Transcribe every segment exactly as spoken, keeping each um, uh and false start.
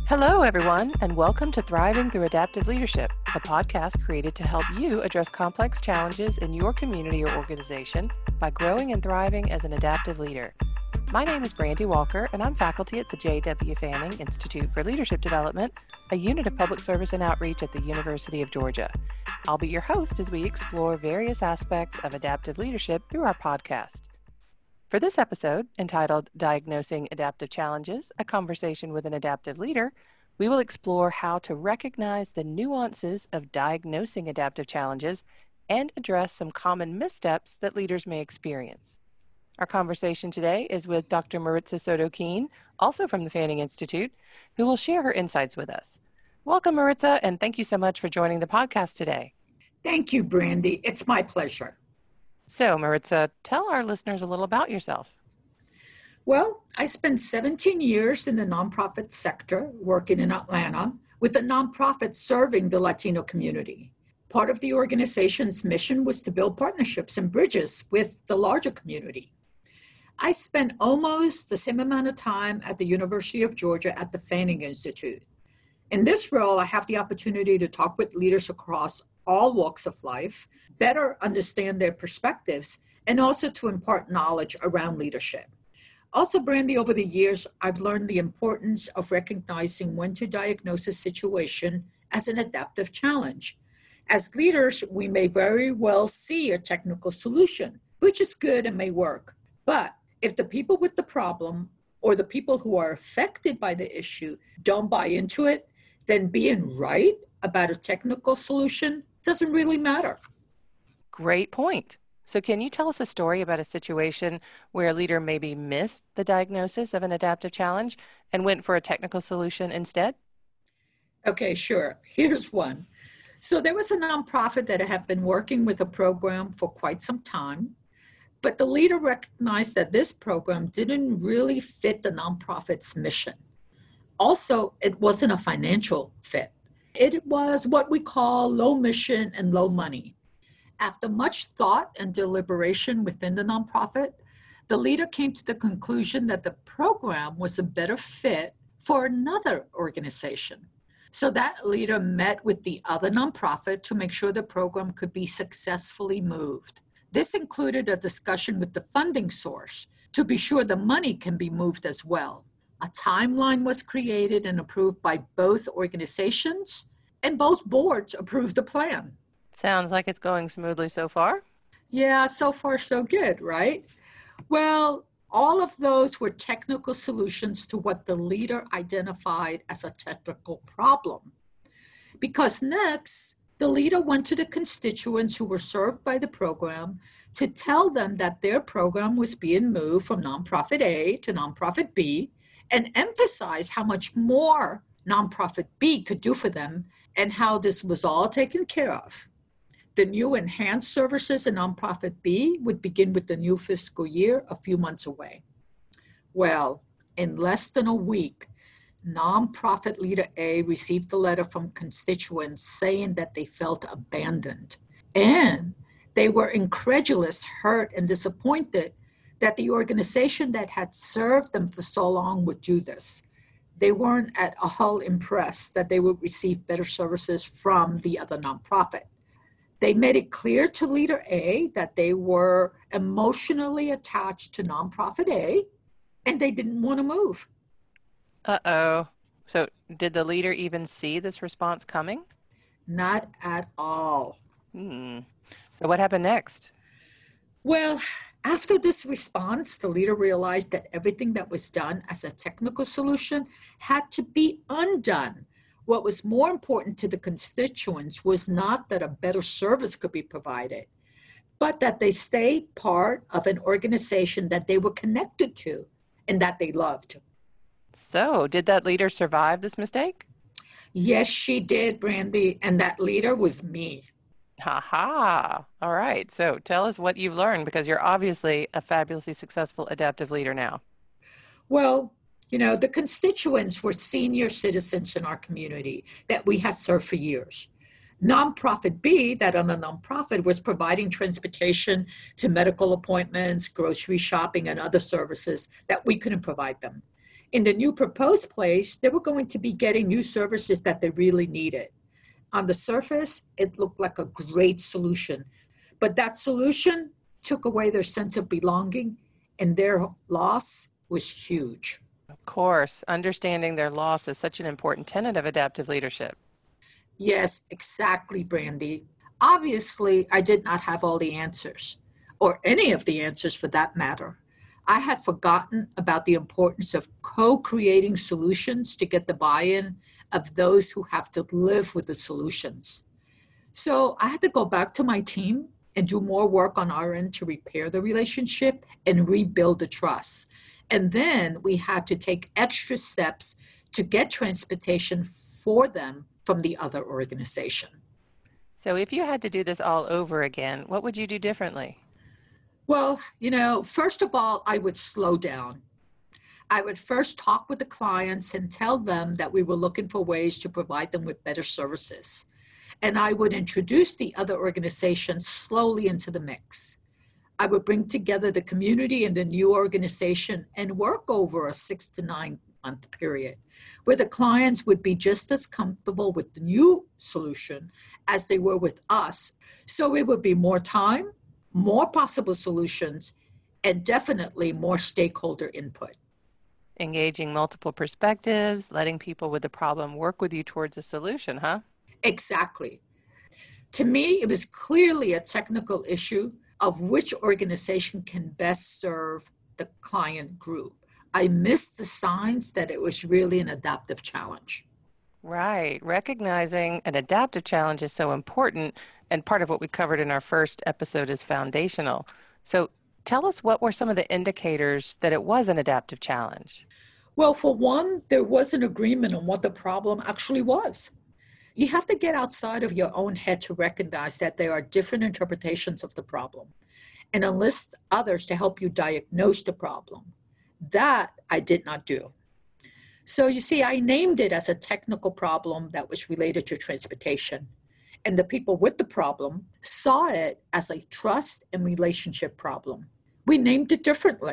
Hello, everyone, and welcome to Thriving Through Adaptive Leadership, a podcast created to help you address complex challenges in your community or organization by growing and thriving as an adaptive leader. My name is Brandy Walker, and I'm faculty at the J W Fanning Institute for Leadership Development, a unit of public service and outreach at the University of Georgia. I'll be your host as we explore various aspects of adaptive leadership through our podcast. For this episode, entitled Diagnosing Adaptive Challenges, a Conversation with an Adaptive Leader, we will explore how to recognize the nuances of diagnosing adaptive challenges and address some common missteps that leaders may experience. Our conversation today is with Doctor Maritza Soto-Keene, also from the Fanning Institute, who will share her insights with us. Welcome, Maritza, and thank you so much for joining the podcast today. Thank you, Brandy. It's my pleasure. So, Maritza, tell our listeners a little about yourself. Well, I spent seventeen years in the nonprofit sector working in Atlanta with a nonprofit serving the Latino community. Part of the organization's mission was to build partnerships and bridges with the larger community. I spent almost the same amount of time at the University of Georgia at the Fanning Institute. In this role, I have the opportunity to talk with leaders across all walks of life, better understand their perspectives, and also to impart knowledge around leadership. Also, Brandy, over the years, I've learned the importance of recognizing when to diagnose a situation as an adaptive challenge. As leaders, we may very well see a technical solution, which is good and may work. But if the people with the problem or the people who are affected by the issue don't buy into it, then being right about a technical solution doesn't really matter. Great point. So can you tell us a story about a situation where a leader maybe missed the diagnosis of an adaptive challenge and went for a technical solution instead? Okay, sure. Here's one. So there was a nonprofit that had been working with a program for quite some time, but the leader recognized that this program didn't really fit the nonprofit's mission. Also, it wasn't a financial fit. It was what we call low mission and low money. After much thought and deliberation within the nonprofit, the leader came to the conclusion that the program was a better fit for another organization. So that leader met with the other nonprofit to make sure the program could be successfully moved. This included a discussion with the funding source to be sure the money can be moved as well. A timeline was created and approved by both organizations, and both boards approved the plan. Sounds like it's going smoothly so far. Yeah, so far so good, right? Well, all of those were technical solutions to what the leader identified as a technical problem. Because next, the leader went to the constituents who were served by the program to tell them that their program was being moved from nonprofit A to nonprofit B, and emphasize how much more nonprofit B could do for them and how this was all taken care of. The new enhanced services in nonprofit B would begin with the new fiscal year a few months away. Well, in less than a week, nonprofit leader A received a letter from constituents saying that they felt abandoned. And they were incredulous, hurt, and disappointed that the organization that had served them for so long would do this. They weren't at all impressed that they would receive better services from the other nonprofit. They made it clear to leader A that they were emotionally attached to nonprofit A, and they didn't want to move. Uh-oh. So did the leader even see this response coming? Not at all. Hmm. So what happened next? Well, after this response, the leader realized that everything that was done as a technical solution had to be undone. What was more important to the constituents was not that a better service could be provided, but that they stay part of an organization that they were connected to and that they loved. So, did that leader survive this mistake? Yes, she did, Brandy, and that leader was me. Ha ha. All right. So tell us what you've learned, because you're obviously a fabulously successful adaptive leader now. Well, you know, the constituents were senior citizens in our community that we had served for years. Nonprofit B, that on the nonprofit, was providing transportation to medical appointments, grocery shopping, and other services that we couldn't provide them. In the new proposed place, they were going to be getting new services that they really needed. On the surface, it looked like a great solution, but that solution took away their sense of belonging, and their loss was huge. Of course, understanding their loss is such an important tenet of adaptive leadership. Yes, exactly, Brandy. Obviously, I did not have all the answers, or any of the answers for that matter. I had forgotten about the importance of co-creating solutions to get the buy-in of those who have to live with the solutions. So I had to go back to my team and do more work on our end to repair the relationship and rebuild the trust. And then we had to take extra steps to get transportation for them from the other organization. So if you had to do this all over again, what would you do differently? Well, you know, first of all, I would slow down. I would first talk with the clients and tell them that we were looking for ways to provide them with better services. And I would introduce the other organizations slowly into the mix. I would bring together the community and the new organization and work over a six to nine month period where the clients would be just as comfortable with the new solution as they were with us. So it would be more time, more possible solutions, and definitely more stakeholder input. Engaging multiple perspectives, letting people with the problem work with you towards a solution, huh? Exactly. To me, it was clearly a technical issue of which organization can best serve the client group. I missed the signs that it was really an adaptive challenge. Right. Recognizing an adaptive challenge is so important, and part of what we covered in our first episode is foundational. So tell us, what were some of the indicators that it was an adaptive challenge? Well, for one, there was an agreement on what the problem actually was. You have to get outside of your own head to recognize that there are different interpretations of the problem and enlist others to help you diagnose the problem. That I did not do. So you see, I named it as a technical problem that was related to transportation. And the people with the problem saw it as a trust and relationship problem. We named it differently.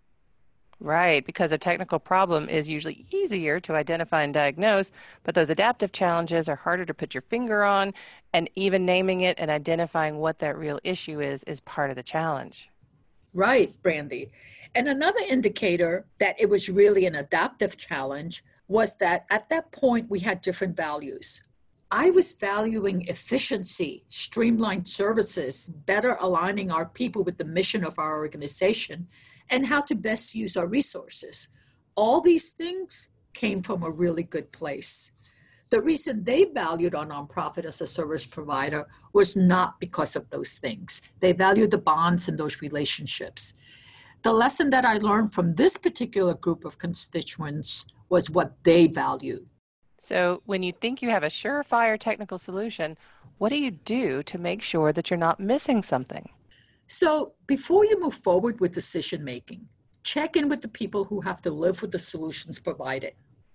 Right, because a technical problem is usually easier to identify and diagnose, but those adaptive challenges are harder to put your finger on, and even naming it and identifying what that real issue is is part of the challenge. Right, Brandy. And another indicator that it was really an adaptive challenge was that at that point we had different values. I was valuing efficiency, streamlined services, better aligning our people with the mission of our organization, and how to best use our resources. All these things came from a really good place. The reason they valued our nonprofit as a service provider was not because of those things. They valued the bonds and those relationships. The lesson that I learned from this particular group of constituents was what they valued. So when you think you have a surefire technical solution, what do you do to make sure that you're not missing something? So before you move forward with decision making, check in with the people who have to live with the solutions provided.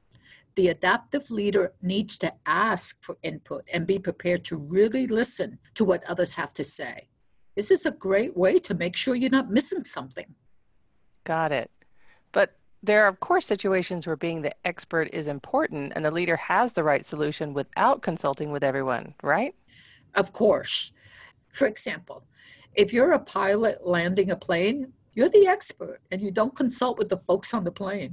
The adaptive leader needs to ask for input and be prepared to really listen to what others have to say. This is a great way to make sure you're not missing something. Got it. But there are, of course, situations where being the expert is important and the leader has the right solution without consulting with everyone, right? Of course. For example, if you're a pilot landing a plane, you're the expert and you don't consult with the folks on the plane.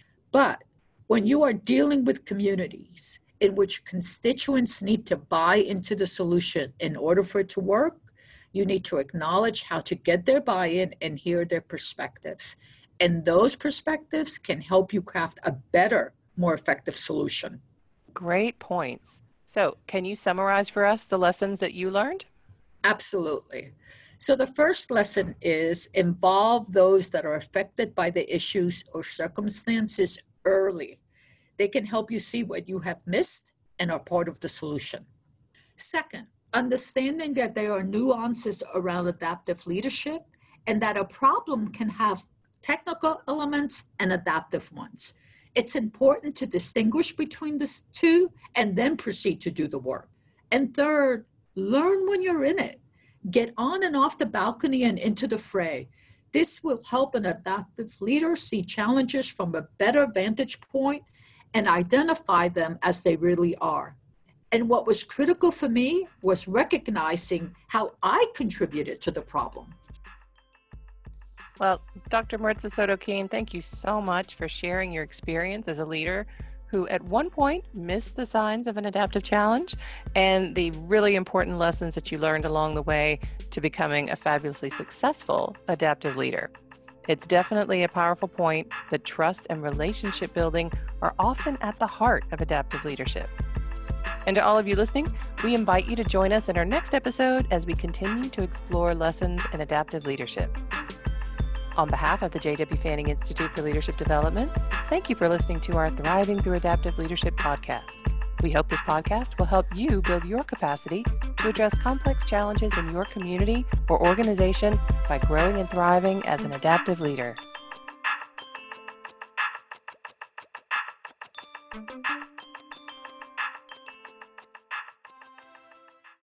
But when you are dealing with communities in which constituents need to buy into the solution in order for it to work, you need to acknowledge how to get their buy-in and hear their perspectives. And those perspectives can help you craft a better, more effective solution. Great points. So can you summarize for us the lessons that you learned? Absolutely. So the first lesson is involve those that are affected by the issues or circumstances early. They can help you see what you have missed and are part of the solution. Second, understanding that there are nuances around adaptive leadership and that a problem can have technical elements and adaptive ones. It's important to distinguish between the two and then proceed to do the work. And third, learn when you're in it. Get on and off the balcony and into the fray. This will help an adaptive leader see challenges from a better vantage point and identify them as they really are. And what was critical for me was recognizing how I contributed to the problem. Well, Doctor Maritza Soto-Keen, thank you so much for sharing your experience as a leader who at one point missed the signs of an adaptive challenge and the really important lessons that you learned along the way to becoming a fabulously successful adaptive leader. It's definitely a powerful point that trust and relationship building are often at the heart of adaptive leadership. And to all of you listening, we invite you to join us in our next episode as we continue to explore lessons in adaptive leadership. On behalf of the J W Fanning Institute for Leadership Development, thank you for listening to our Thriving Through Adaptive Leadership podcast. We hope this podcast will help you build your capacity to address complex challenges in your community or organization by growing and thriving as an adaptive leader.